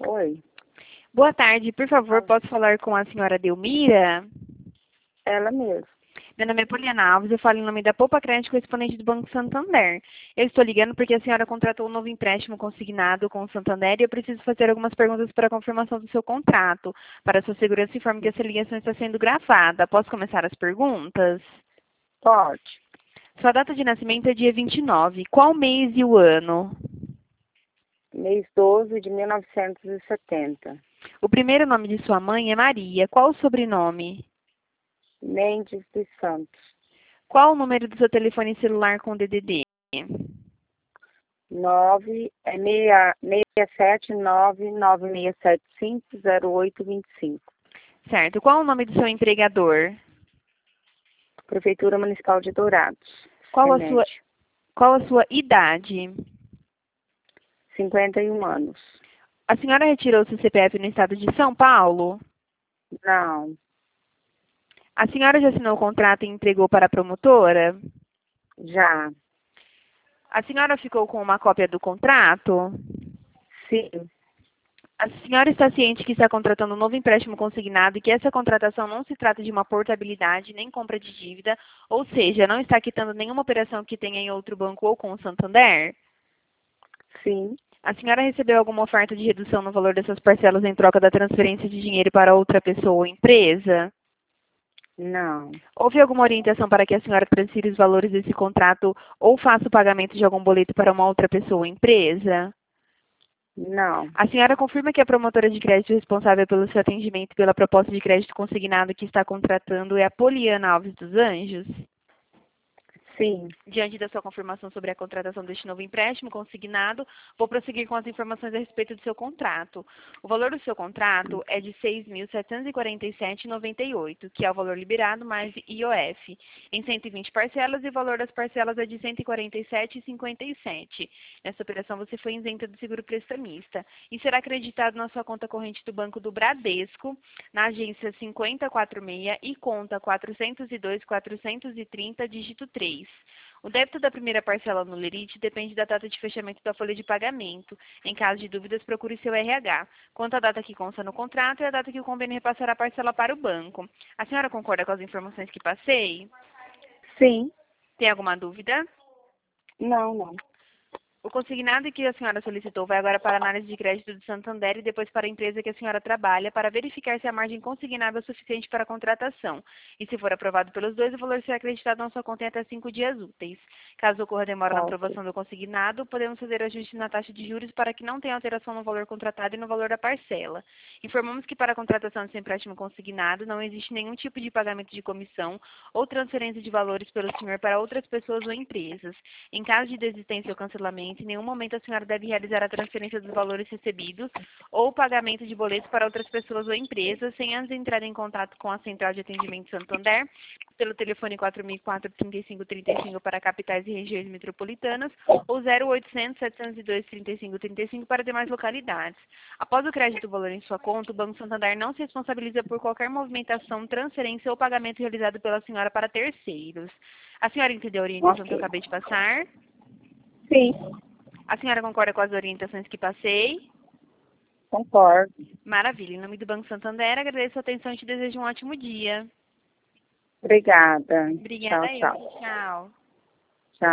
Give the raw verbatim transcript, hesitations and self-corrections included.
Oi, Boa tarde, por favor, posso falar com a senhora Delmira? ela mesma. Meu nome é Poliana Alves, eu falo em nome da Poupa Crédito, correspondente do Banco Santander. Eu estou ligando porque a senhora contratou um novo empréstimo consignado com o Santander e eu preciso fazer algumas perguntas para a confirmação do seu contrato. Para sua segurança, informe que essa ligação está sendo gravada. Posso começar as perguntas? Pode. Sua data de nascimento é dia vinte e nove. Qual mês e o ano? Mês doze de mil novecentos e setenta. O primeiro nome de sua mãe é Maria. Qual o sobrenome? Mendes dos Santos. Qual o número do seu telefone celular com D D D? nove é seis sete nove nove seis sete cinco zero oito dois cinco. Certo. Qual o nome do seu empregador? Prefeitura Municipal de Dourados. Qual a sua, Remédio. qual a sua idade? cinquenta e um anos. A senhora retirou seu C P F no estado de São Paulo? Não, A senhora já assinou o contrato e entregou para a promotora? já. A senhora ficou com uma cópia do contrato? Sim, A senhora está ciente que está contratando um novo empréstimo consignado e que essa contratação não se trata de uma portabilidade nem compra de dívida, ou seja, não está quitando nenhuma operação que tenha em outro banco ou com o Santander? sim. A senhora recebeu alguma oferta de redução no valor dessas parcelas em troca da transferência de dinheiro para outra pessoa ou empresa? Não, Houve alguma orientação para que a senhora transfira os valores desse contrato ou faça o pagamento de algum boleto para uma outra pessoa ou empresa? não. A senhora confirma que a promotora de crédito responsável pelo seu atendimento e pela proposta de crédito consignado que está contratando é a Poliana Alves dos Anjos? Sim, Diante da sua confirmação sobre a contratação deste novo empréstimo consignado, vou prosseguir com as informações a respeito do seu contrato. O valor do seu contrato é de seis mil setecentos e quarenta e sete reais e noventa e oito centavos, que é o valor liberado mais I O F, em cento e vinte parcelas, e o valor das parcelas é de cento e quarenta e sete reais e cinquenta e sete centavos. Nessa operação, você foi isenta do seguro prestamista e será acreditado na sua conta corrente do Banco do Bradesco, na agência cinquenta quarenta e seis e conta quatrocentos e dois, quatrocentos e trinta, dígito três. O débito da primeira parcela no Lerite depende da data de fechamento da folha de pagamento. Em caso de dúvidas, procure seu R H. Quanto à data que consta no contrato, é a data que o convênio repassará a parcela para o banco. A senhora concorda com as informações que passei? sim. Tem alguma dúvida? Não, não. O consignado que a senhora solicitou vai agora para a análise de crédito do Santander e depois para a empresa que a senhora trabalha para verificar se a margem consignável é suficiente para a contratação. E se for aprovado pelos dois, o valor será acreditado na sua conta em até cinco dias úteis. Caso ocorra demora na Tá, ok. aprovação do consignado, podemos fazer ajuste na taxa de juros para que não tenha alteração no valor contratado e no valor da parcela. Informamos que para a contratação desse empréstimo consignado não existe nenhum tipo de pagamento de comissão ou transferência de valores pelo senhor para outras pessoas ou empresas. Em caso de desistência ou cancelamento, em nenhum momento a senhora deve realizar a transferência dos valores recebidos ou o pagamento de boletos para outras pessoas ou empresas, sem antes entrar em contato com a Central de Atendimento Santander, pelo telefone quatro mil e quatro, trinta e cinco, trinta e cinco para capitais e regiões metropolitanas, ou zero oitocentos, setecentos e dois, trinta e cinco, trinta e cinco para demais localidades. Após o crédito do valor em sua conta, o Banco Santander não se responsabiliza por qualquer movimentação, transferência ou pagamento realizado pela senhora para terceiros. A senhora entendeu a orientação que eu Ok. acabei de passar? Sim, A senhora concorda com as orientações que passei? concordo. Maravilha. Em nome do Banco Santander, agradeço a atenção e te desejo um ótimo dia. Obrigada. Tchau, Obrigada tchau. eu. Tchau.